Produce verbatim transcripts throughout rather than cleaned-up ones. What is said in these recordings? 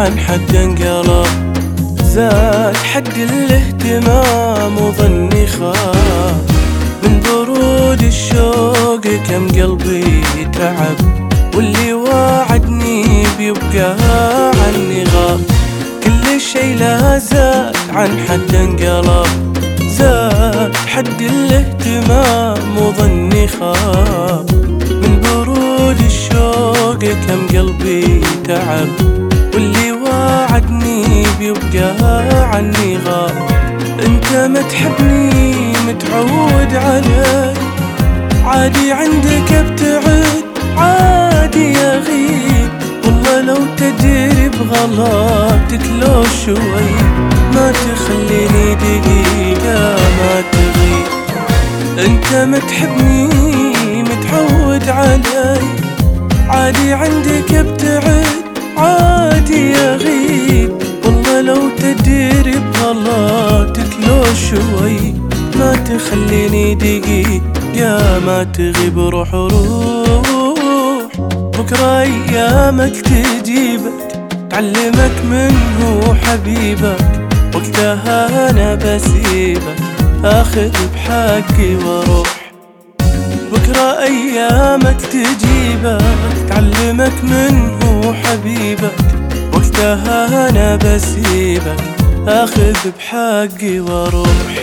عن حد انقلب، زاد حد الاهتمام وظني خاب من برود الشوق، كم قلبي تعب واللي واعدني بيبقى عني غاب. كل شي لا زاد عن حد انقلب، زاد حد الاهتمام وظني خاب من برود الشوق، كم قلبي تعب واللي واعدني بيبقى عني غاب. انت ما تحبني متعود علي، عادي عندك ابتعد عادي اغيب، والله لو تدري بغلطك لو شوي ما تخليني دقيقة ما تغيب. انت ما تحبني متعود علي، عادي عندك ابتعد عادي اغيب، والله لو تدري بغلطك لو شوي ما تخليني دقيقة ما تغيب. روح روح بكرة ايامك تجيبك، تعلمك منه حبيبك، وقتها انا بسيبك اخذ بحقي واروح. بكرة ايامك تجيبك، تعلمك منه حبيبك، وقتها انا بسيبك اخذ بحقي واروح.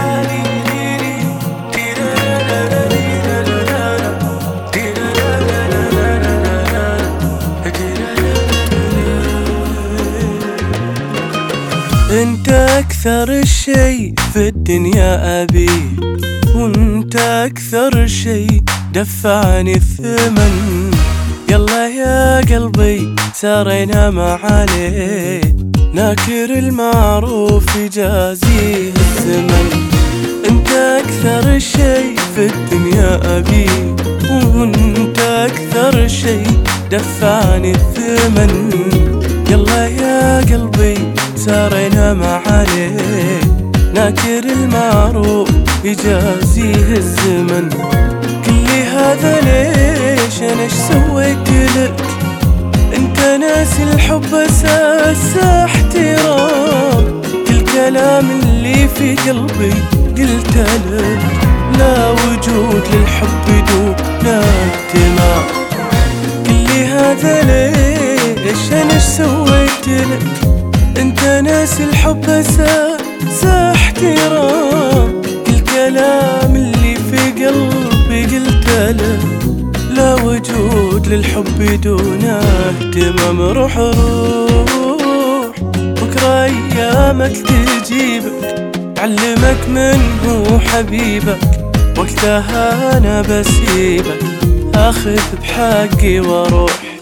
انت اكثر شي في الدنيا ابيه، وانت اكثر شي دفعني الثمن. يلا يا قلبي سارينا ما عليه، ناكر المعروف يجازيه الزمن. انت اكثر شي في الدنيا ابيه، وانت اكثر شي دفعني الثمن. يلا يا قلبي سارينا ما عليه، ناكر المعروف يجازيه الزمن. كل هذا ليش انا ايش سويت لك؟ انت ناسي الحب اساس احترام، كل كلام اللي في قلبي قلت لك، لا وجود للحب دون اهتمام. كل هذا ليش انا ايش سويت لك؟ انت ناسي الحب اساس احترام، كل كلام اللي في قلبي قلت له، لا وجود للحب دون اهتمام. روح روح بكرة ايامك تجيبك، تعلمك منه حبيبك، وقتها انا بسيبك اخذ بحقي واروح.